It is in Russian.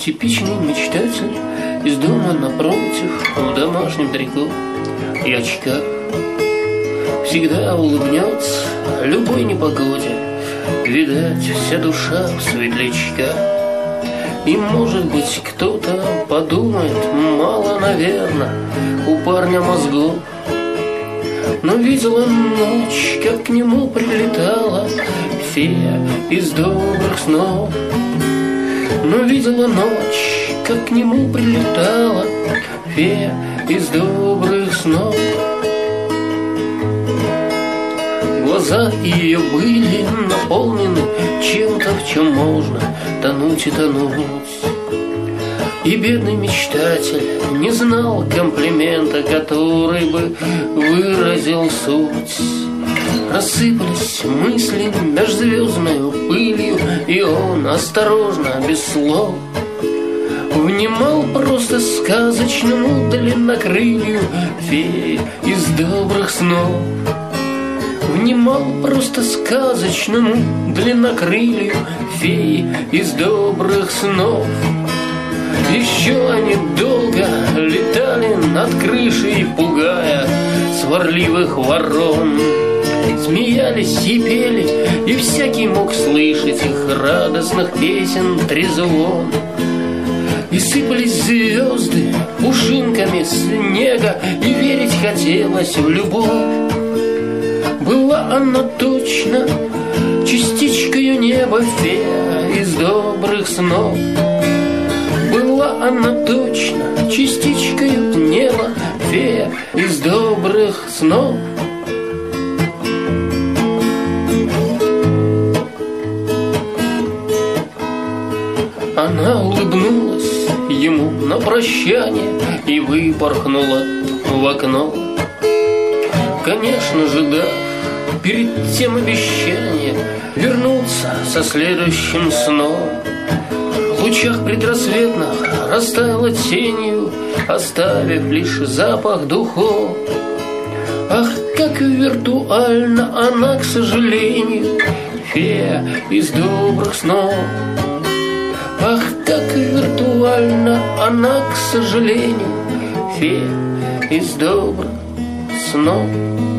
Типичный мечтатель из дома напротив, в домашнем трико и очках. Всегда улыбнется любой непогоде, видать, вся душа в светлячках. И, может быть, кто-то подумает, мало, наверное, у парня мозгов. Но видела ночь, как к нему прилетала фея из добрых снов. Но видела ночь, как к нему прилетала фея из добрых снов. Глаза ее были наполнены чем-то, в чем можно тонуть и тонуть. И бедный мечтатель не знал комплимента, который бы выразил суть. Рассыпались мысли межзвездною пылью, и он осторожно, без слов, внимал просто сказочному длиннокрылью феи из добрых снов. Внимал просто сказочному длиннокрылью феи из добрых снов. Еще они долго летали над крышей, пугая сварливых ворон. Смеялись и пели, и всякий мог слышать их радостных песен трезвон. И сыпались звезды пушинками снега, и верить хотелось в любовь. Была она точно частичкою неба, фея из добрых снов. Была она точно частичкою неба, фея из добрых снов. Она улыбнулась ему на прощание и выпорхнула в окно. Конечно же, да, перед тем обещание вернуться со следующим сном. В лучах предрассветных растаяла тенью, оставив лишь запах духов. Ах, как виртуально она, к сожалению, фея из добрых снов. Ах, как виртуально она, к сожалению, фея из добрых снов.